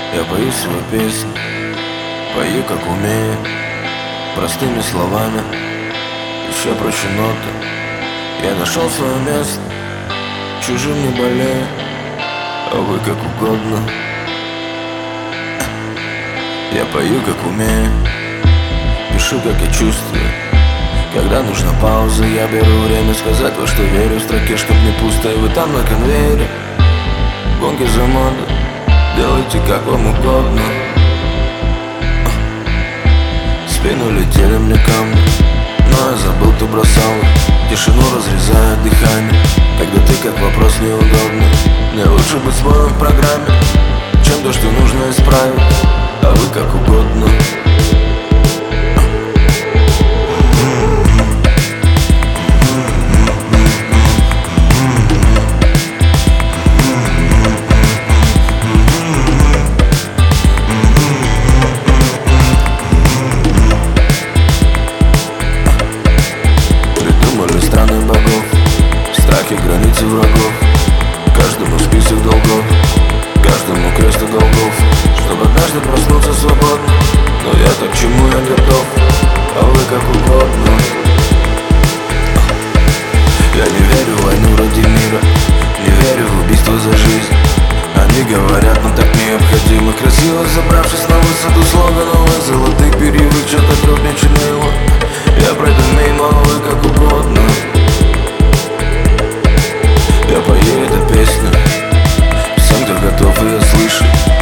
Я пою свою песню, пою как умею, простыми словами, еще проще ноты. Я нашел свое место, чужим не болею, а вы как угодно. Я пою как умею, пишу как я чувствую. Когда нужна пауза, я беру время сказать, во что верю. В строке, чтоб не пусто, и вы там на конвейере. Гонки за моду, делайте как вам угодно. В спину летели мне камни, но я забыл, кто бросал. Тишину разрезает дыхание, когда ты как вопрос неудобный. Мне лучше быть своим в программе, чем то, что нужно исправить, а вы как угодно. Страны богов, страхи, границы врагов, каждому список долгов, каждому крест и долгов, чтобы однажды проснуться свободно. Но я так к чему я готов, а вы как угодно. Я не верю в войну ради мира, не верю в убийство за жизнь. Они говорят, но так необходимо, красиво забравшись на высоту слоганов и золотых перьевых, что-то дробнее чернила. Я пройду мимо, а вы как угодно. Я пою эту песню всем, кто готов ее слышать.